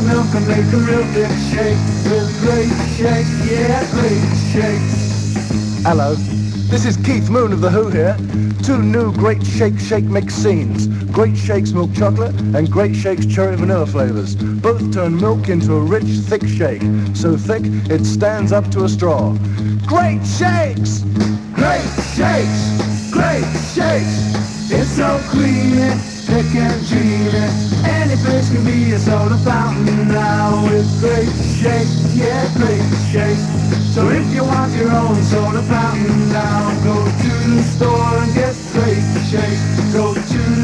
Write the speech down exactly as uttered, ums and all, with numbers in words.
milk and make a real big shake with Great Shake, yeah, Great Shake. Hello, this is Keith Moon of The Who here. Two new Great Shake Shake Mix scenes. Great Shakes milk chocolate and Great Shakes cherry vanilla flavors. Both turn milk into a rich, thick shake. So thick, it stands up to a straw. Great Shakes! Great Shakes! Great Shakes! It's so creamy, thick and dreamy. Any place can be a soda fountain now with Great Shake, yeah, Great Shake. So if you want your own soda fountain now, go to the store and get Great Shake. Go to the